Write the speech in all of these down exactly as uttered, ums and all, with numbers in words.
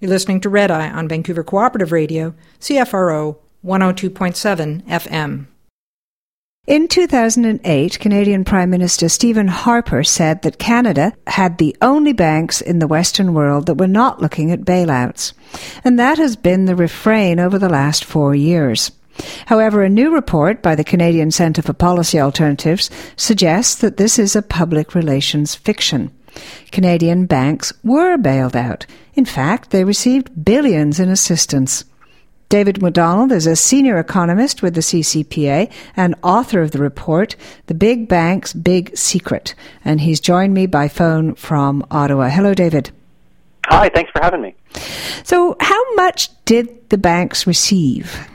You're listening to Red Eye on Vancouver Cooperative Radio, C F R O one oh two point seven F M. In two thousand eight, Canadian Prime Minister Stephen Harper said that Canada had the only banks in the Western world that were not looking at bailouts. And that has been the refrain over the last four years. However, a new report by the Canadian Centre for Policy Alternatives suggests that this is a public relations fiction. Canadian banks were bailed out. In fact, they received billions in assistance. David McDonald is a senior economist with the C C P A and author of the report, The Big Bank's Big Secret. And he's joined me by phone from Ottawa. Hello, David. Hi, thanks for having me. So how much did the banks receive?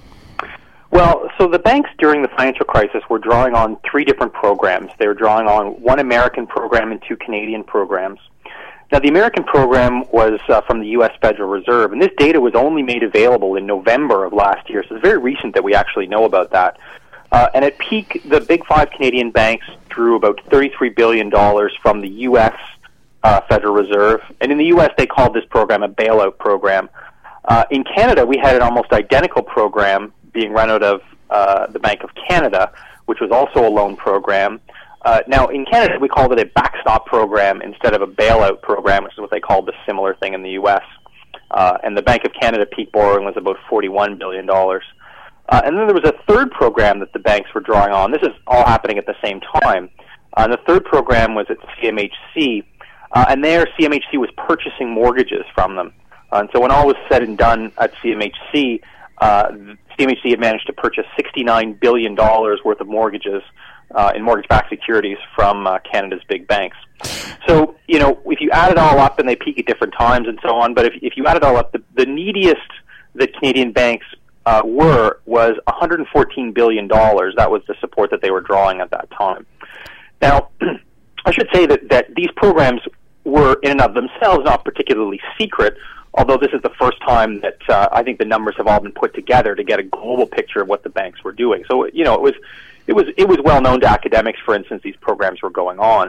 Well, so the banks during the financial crisis were drawing on three different programs. They were drawing on one American program and two Canadian programs. Now, the American program was uh, from the U S Federal Reserve, and this data was only made available in November of last year, so it's very recent that we actually know about that. Uh, and at peak, the big five Canadian banks drew about thirty-three billion dollars from the U S uh, Federal Reserve, and in the U S they called this program a bailout program. Uh, in Canada, we had an almost identical program being run out of uh, the Bank of Canada, which was also a loan program. Uh, now, in Canada, we called it a backstop program instead of a bailout program, which is what they called the similar thing in the U S. Uh, and the Bank of Canada peak borrowing was about forty-one billion dollars. Uh, and then there was a third program that the banks were drawing on. This is all happening at the same time. Uh, and the third program was at C M H C, uh, and there C M H C was purchasing mortgages from them. Uh, and so when all was said and done at C M H C, uh, C M H C had managed to purchase sixty-nine billion dollars worth of mortgages uh, in mortgage-backed securities from uh, Canada's big banks. So, you know, if you add it all up, and they peak at different times and so on, but if, if you add it all up, the, the neediest that Canadian banks uh, were was one hundred fourteen billion dollars. That was the support that they were drawing at that time. Now, I should say that, that these programs were in and of themselves not particularly secret, although this is the first time that uh, I think the numbers have all been put together to get a global picture of what the banks were doing. So, you know, it was it was it was well known to academics, for instance, these programs were going on.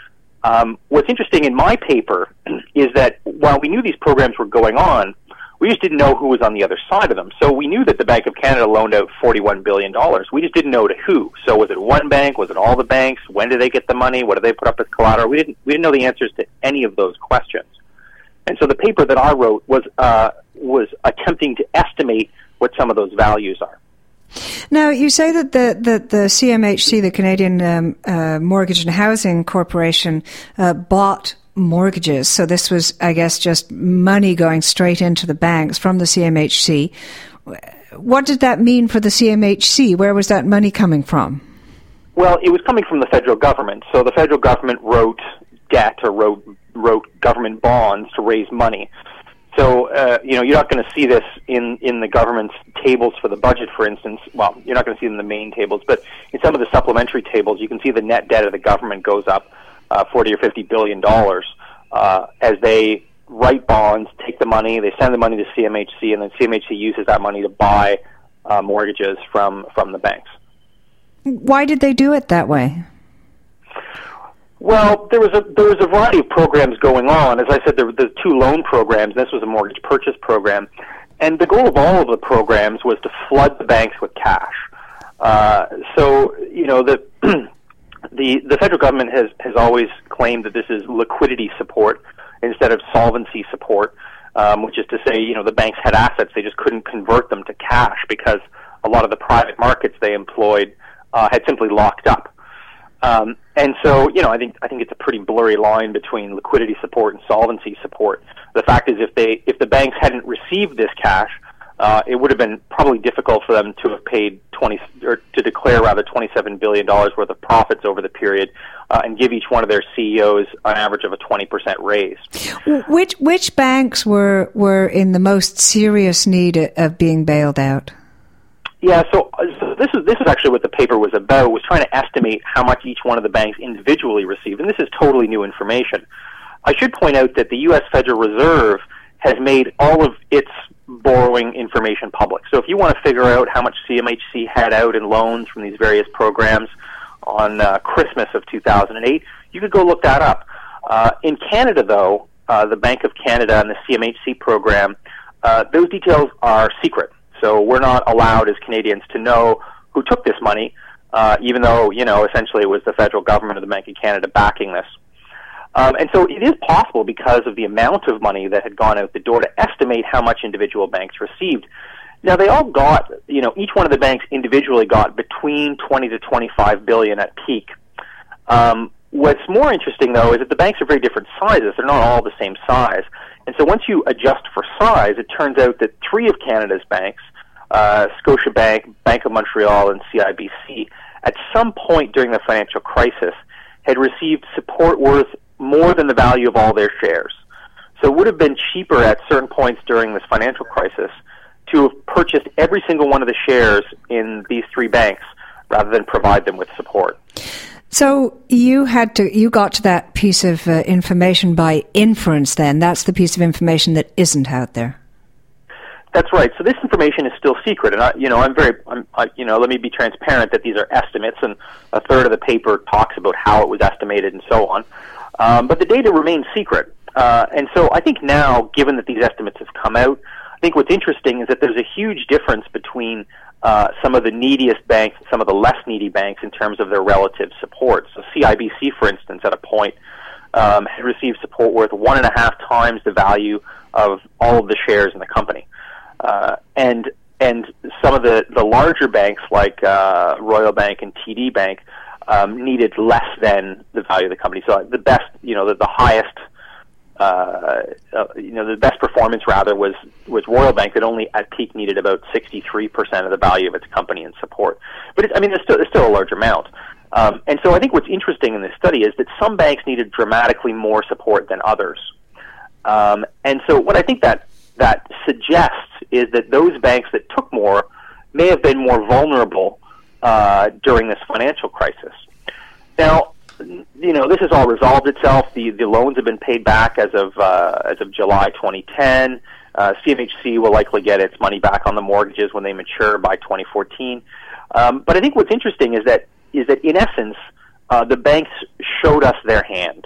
Um, what's interesting in my paper is that while we knew these programs were going on, we just didn't know who was on the other side of them. So we knew that the Bank of Canada loaned out forty-one billion dollars. We just didn't know to who. So was it one bank? Was it all the banks? When did they get the money? What did they put up as collateral? We didn't we didn't know the answers to any of those questions. And so the paper that I wrote was uh, was attempting to estimate what some of those values are. Now, you say that the, the, the C M H C, the Canadian um, uh, Mortgage and Housing Corporation, uh, bought mortgages. So this was, I guess, just money going straight into the banks from the C M H C. What did that mean for the C M H C? Where was that money coming from? Well, it was coming from the federal government. So the federal government wrote debt or wrote wrote government bonds to raise money. So, uh, you know, you're not going to see this in, in the government's tables for the budget, for instance. Well, you're not going to see it in the main tables, but in some of the supplementary tables, you can see the net debt of the government goes up uh, forty or fifty billion dollars uh, as they write bonds, take the money, they send the money to C M H C, and then C M H C uses that money to buy uh, mortgages from, from the banks. Why did they do it that way? Well, there was a there was a variety of programs going on. As I said, there were the two loan programs. This was a mortgage purchase program, and the goal of all of the programs was to flood the banks with cash. Uh, so, you know, the the the federal government has has always claimed that this is liquidity support instead of solvency support, um, which is to say, you know, the banks had assets, they just couldn't convert them to cash because a lot of the private markets they employed uh, had simply locked up. Um, and so, you know, I think I think it's a pretty blurry line between liquidity support and solvency support. The fact is, if they if the banks hadn't received this cash, uh, it would have been probably difficult for them to have paid twenty or to declare rather twenty-seven billion dollars worth of profits over the period uh, and give each one of their C E Os an average of a twenty percent raise. Which which banks were were in the most serious need of being bailed out? Yeah, so, so this is this is actually what the paper was about, was trying to estimate how much each one of the banks individually received, and this is totally new information. I should point out that the U S Federal Reserve has made all of its borrowing information public. So if you want to figure out how much C M H C had out in loans from these various programs on uh, Christmas of two thousand eight, you could go look that up. Uh, in Canada, though, uh, the Bank of Canada and the C M H C program, uh, those details are secret. So we're not allowed as Canadians to know who took this money, uh, even though, you know, essentially it was the federal government or the Bank of Canada backing this. Um, and so it is possible, because of the amount of money that had gone out the door, to estimate how much individual banks received. Now, they all got, you know, each one of the banks individually got between twenty to twenty-five billion at peak. Um, what's more interesting, though, is that the banks are very different sizes. They're not all the same size. And so once you adjust for size, it turns out that three of Canada's banks, uh, Scotiabank, Bank of Montreal, and C I B C, at some point during the financial crisis, had received support worth more than the value of all their shares. So it would have been cheaper at certain points during this financial crisis to have purchased every single one of the shares in these three banks rather than provide them with support. So you had to, you got to that piece of uh, information by inference then. That's the piece of information that isn't out there. That's right. So this information is still secret, and I, you know, I'm very, I'm, I, you know, let me be transparent that these are estimates, and a third of the paper talks about how it was estimated and so on. Um, but the data remains secret, uh, and so I think now, given that these estimates have come out, I think what's interesting is that there's a huge difference between uh, some of the neediest banks and some of the less needy banks in terms of their relative support. So C I B C, for instance, at a point, um, had received support worth one and a half times the value of all of the shares in the company. Uh, and and some of the, the larger banks like uh, Royal Bank and T D Bank um, needed less than the value of the company. So the best, you know, the, the highest, uh, uh, you know, the best performance rather was was Royal Bank, that only at peak needed about sixty-three percent of the value of its company in support. But it, I mean, it's still, it's still a large amount. Um, and so I think what's interesting in this study is that some banks needed dramatically more support than others. Um, and so what I think that that suggests is that those banks that took more may have been more vulnerable uh, during this financial crisis. Now, you know, this has all resolved itself. The the loans have been paid back as of uh, as of July twenty ten. Uh, C M H C will likely get its money back on the mortgages when they mature by twenty fourteen. Um, but I think what's interesting is that is that in essence, uh, the banks showed us their hand.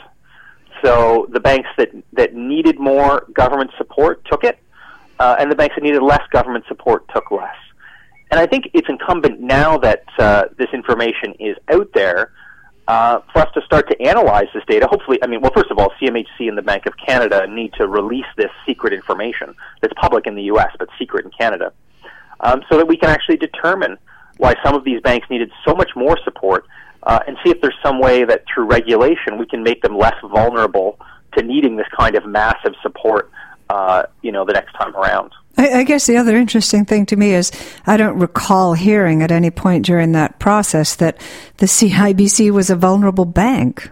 So the banks that that needed more government support took it, uh, and the banks that needed less government support took less. And I think it's incumbent now that uh, this information is out there uh, for us to start to analyze this data. Hopefully, I mean, well, first of all, C M H C and the Bank of Canada need to release this secret information that's public in the U S but secret in Canada, um, so that we can actually determine why some of these banks needed so much more support, uh, and see if there's some way that through regulation we can make them less vulnerable to needing this kind of massive support, uh, you know, the next time around. I, I guess the other interesting thing to me is I don't recall hearing at any point during that process that the C I B C was a vulnerable bank.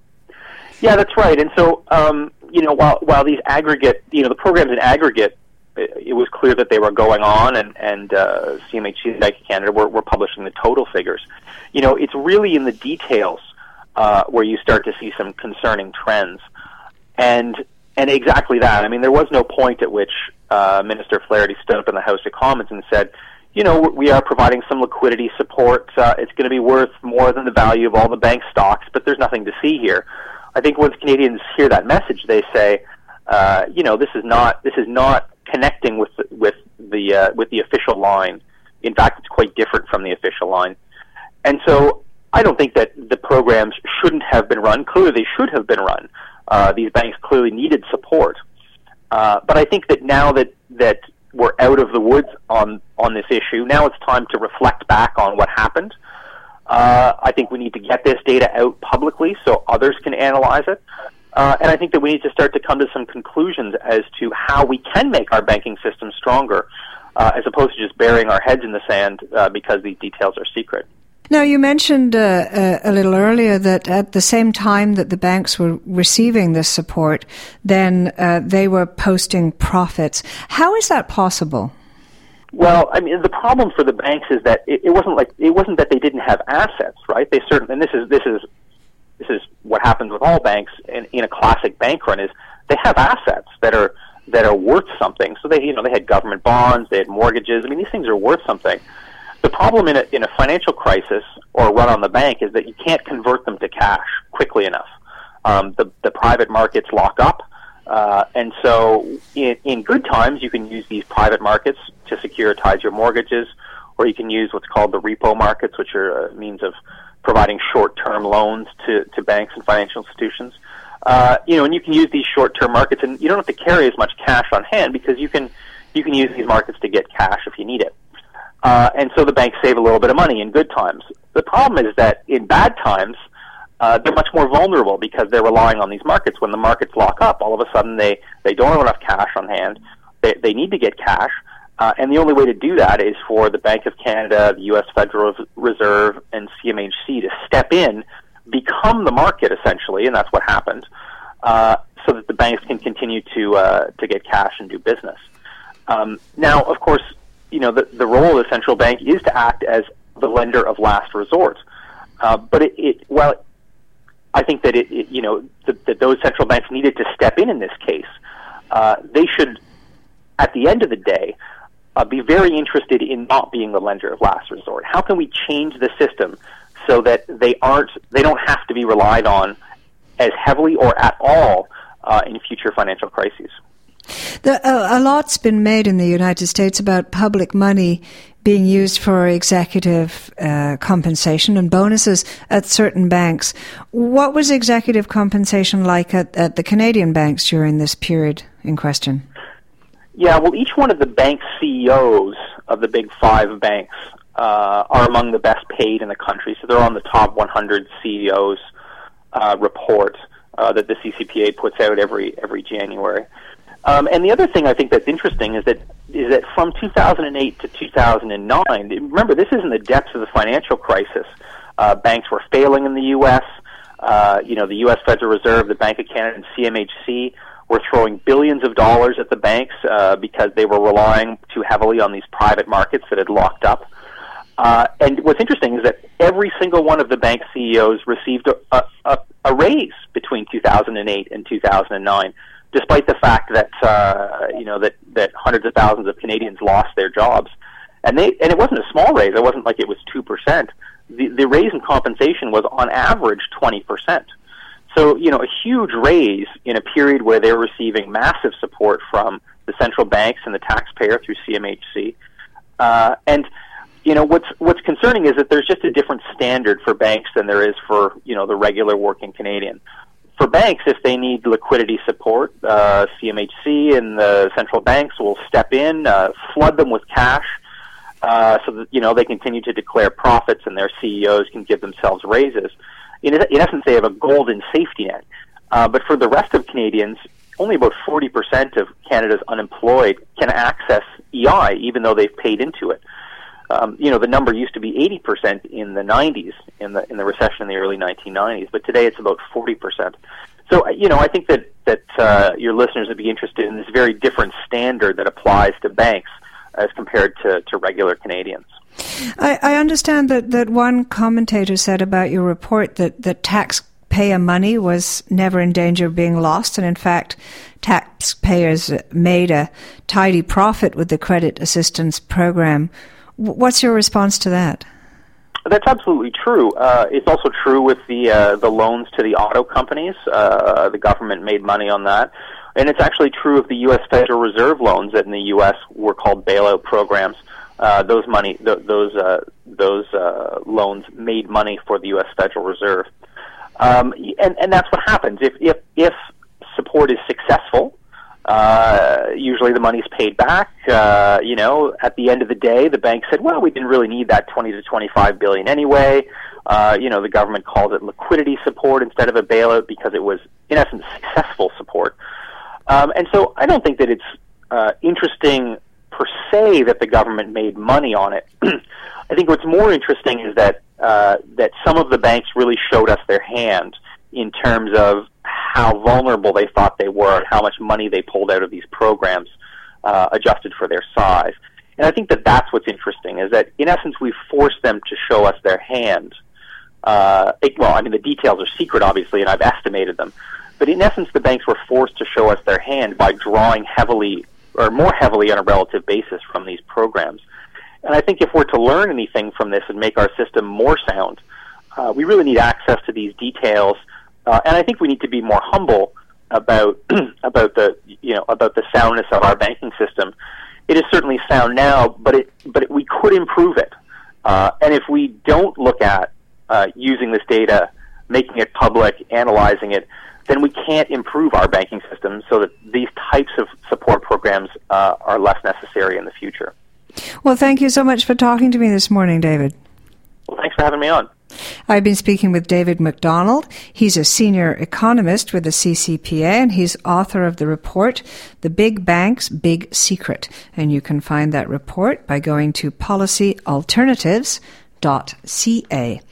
Yeah, that's right. And so, um, you know, while while these aggregate, you know, the programs in aggregate, it, it was clear that they were going on, and and uh, C M H C and Bank of Canada were, were publishing the total figures. You know, it's really in the details uh, where you start to see some concerning trends, and and exactly that. I mean, there was no point at which uh, Minister Flaherty stood up in the House of Commons and said, you know, we are providing some liquidity support. Uh, it's going to be worth more than the value of all the bank stocks, but there's nothing to see here. I think once Canadians hear that message, they say, uh, you know, this is not this is not connecting with the, with the uh, with the official line. In fact, it's quite different from the official line. And so I don't think that the programs shouldn't have been run. Clearly, they should have been run. Uh, these banks clearly needed support. Uh, but I think that now that, that we're out of the woods on, on this issue, now it's time to reflect back on what happened. Uh, I think we need to get this data out publicly so others can analyze it. Uh, and I think that we need to start to come to some conclusions as to how we can make our banking system stronger, uh, as opposed to just burying our heads in the sand uh, because these details are secret. Now, you mentioned uh, uh, a little earlier that at the same time that the banks were receiving this support, then uh, they were posting profits. How is that possible? Well, I mean, the problem for the banks is that it, it wasn't like it wasn't that they didn't have assets, right? They certainly, and this is this is this is what happens with all banks in, in a classic bank run, is they have assets that are that are worth something. So they, you know, they had government bonds, they had mortgages. I mean, these things are worth something. The problem in a, in a financial crisis or a run on the bank is that you can't convert them to cash quickly enough. Um, the, the private markets lock up. Uh, and so in, in good times, you can use these private markets to securitize your mortgages, or you can use what's called the repo markets, which are a means of providing short-term loans to, to banks and financial institutions. Uh, you know, and you can use these short-term markets, and you don't have to carry as much cash on hand because you can you can use these markets to get cash if you need it. Uh, and so the banks save a little bit of money in good times. The problem is that in bad times, uh, they're much more vulnerable because they're relying on these markets. When the markets lock up, all of a sudden they, they don't have enough cash on hand. They, they need to get cash, uh, and the only way to do that is for the Bank of Canada, the U S Federal Reserve, and C M H C to step in, become the market essentially, and that's what happened, uh, so that the banks can continue to uh, to get cash and do business. Um, now, of course, you know the, the role of the central bank is to act as the lender of last resort. Uh, but it, it well, I think that it, it you know that, that those central banks needed to step in in this case. Uh, they should, at the end of the day, uh, be very interested in not being the lender of last resort. How can we change the system so that they aren't, they don't have to be relied on as heavily or at all uh, in future financial crises? The, a, a lot's been made in the United States about public money being used for executive uh, compensation and bonuses at certain banks. What was executive compensation like at, at the Canadian banks during this period in question? Yeah, well, each one of the bank C E Os of the big five banks uh, are among the best paid in the country. So they're on the top one hundred C E Os uh, report uh, that the C C P A puts out every every January. Um, and the other thing I think that's interesting is that is that from two thousand eight to two thousand nine, remember, this is in the depths of the financial crisis. Uh, banks were failing in the U S. Uh, you know, the U S Federal Reserve, the Bank of Canada, and C M H C were throwing billions of dollars at the banks uh, because they were relying too heavily on these private markets that had locked up. Uh, and what's interesting is that every single one of the bank C E Os received a, a, a raise between two thousand eight and two thousand nine. Despite the fact that uh, you know that, that hundreds of thousands of Canadians lost their jobs, and they and it wasn't a small raise. It wasn't like it was two percent. The the raise in compensation was on average twenty percent. So you know a huge raise in a period where they were receiving massive support from the central banks and the taxpayer through C M H C. Uh, and you know what's what's concerning is that there's just a different standard for banks than there is for you know the regular working Canadian. For banks, if they need liquidity support, uh, C M H C and the central banks will step in, uh, flood them with cash, uh, so that you know they continue to declare profits, and their C E Os can give themselves raises. In, in essence, they have a golden safety net. Uh, but for the rest of Canadians, only about forty percent of Canada's unemployed can access E I, even though they've paid into it. Um, you know, the number used to be eighty percent in the nineties, in the in the recession in the early nineteen nineties, but today it's about forty percent. So, you know, I think that, that uh, your listeners would be interested in this very different standard that applies to banks as compared to, to regular Canadians. I, I understand that, that one commentator said about your report that, that taxpayer money was never in danger of being lost, and in fact, taxpayers made a tidy profit with the credit assistance program. What's your response to that? That's absolutely true. Uh, it's also true with the uh, the loans to the auto companies. Uh, the government made money on that. And it's actually true of the U S Federal Reserve loans that in the U S were called bailout programs. Uh, those money, th- those uh, those uh, loans made money for the U S Federal Reserve. Um, and, and that's what happens. If, if, if support is successful, Uh, usually the money's paid back. Uh, you know, at the end of the day, the bank said, well, we didn't really need that twenty to twenty-five billion anyway. Uh, you know, the government called it liquidity support instead of a bailout because it was, in essence, successful support. Um, and so I don't think that it's uh, interesting per se that the government made money on it. I think what's more interesting is that uh, that some of the banks really showed us their hand in terms of how vulnerable they thought they were and how much money they pulled out of these programs uh, adjusted for their size. And I think that that's what's interesting, is that in essence we forced them to show us their hand. Uh, it, well, I mean, the details are secret, obviously, and I've estimated them. But in essence, the banks were forced to show us their hand by drawing heavily, or more heavily on a relative basis, from these programs. And I think if we're to learn anything from this and make our system more sound, uh, we really need access to these details. Uh, and I think we need to be more humble about about the you know about the soundness of our banking system. It is certainly sound now, but it but it, we could improve it. Uh, and if we don't look at uh, using this data, making it public, analyzing it, then we can't improve our banking system so that these types of support programs uh, are less necessary in the future. Well, thank you so much for talking to me this morning, David. Well, thanks for having me on. I've been speaking with David McDonald. He's a senior economist with the C C P A, and he's author of the report, The Big Bank's Big Secret. And you can find that report by going to policy alternatives dot c a.